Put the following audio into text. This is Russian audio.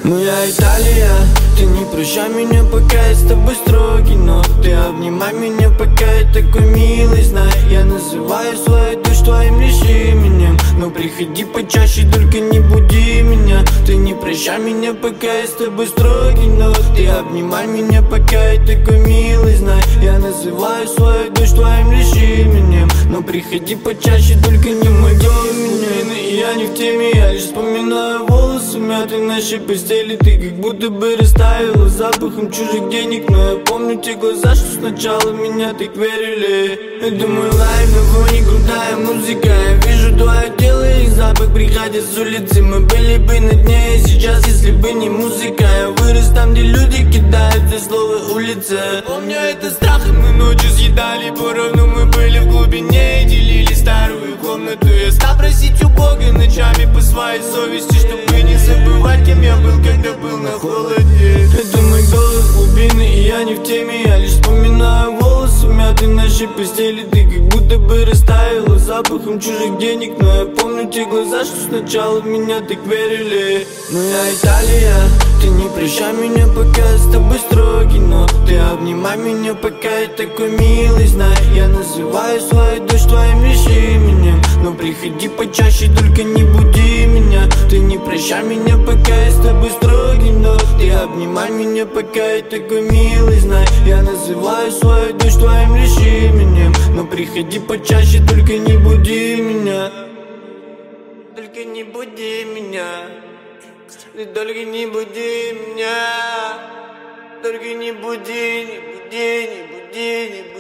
Моя Италия, ты не прощай меня, пока я с тобой строгий, но ты обнимай меня, пока я такой милый. Знай, я называю свою душ твоим лишь именем, но приходи почаще, только не буди меня. Ты не прощай меня, пока я с тобой строгий, но ты обнимай меня, пока я такой милый. Знай, я называю свою душ твоим лишь именем, но приходи почаще, только не буди меня. И я не в теме, я лишь вспоминаю волосы мятые нашей постели. Ты как будто бы растаяла запахом чужих денег, но я помню те глаза, что сначала меня так верили. Это мой лайф, на фоне крутая музыка. Я вижу твое тело и запах приходит с улицы. Мы были бы на дне сейчас, если бы не музыка. Я вырос там, где люди кидают за слово улица. Помню это страх, и мы ночью съедали поровну. Мы были в глубине и делили старую комнату. Я стал просить у Бога ночами по своей совести, чтобы не забывать, кем я был, когда был на холоде. Это мой голос глубины, и я не в теме. Я лишь вспоминаю волосы мятые нашей постели. Ты как будто бы растаяла запахом чужих денег, но я помню те глаза, что сначала в меня так верили. Моя Италия, ты не прощай меня, пока я с тобой строгий, но ты обнимай меня, пока я такой милый. Знай, я называю свою душ твоим лишь именем, но приходи почаще, только не буди меня. Ты не прощай меня, пока я с тобой строгий, но ты обнимай меня, пока я такой милый. Знай, я называю свою душ твоим лишь именем, но приходи почаще, только не буди меня. Только не буди меня. Ты только не буди меня. Только не буди, не буди, не буди, не буди.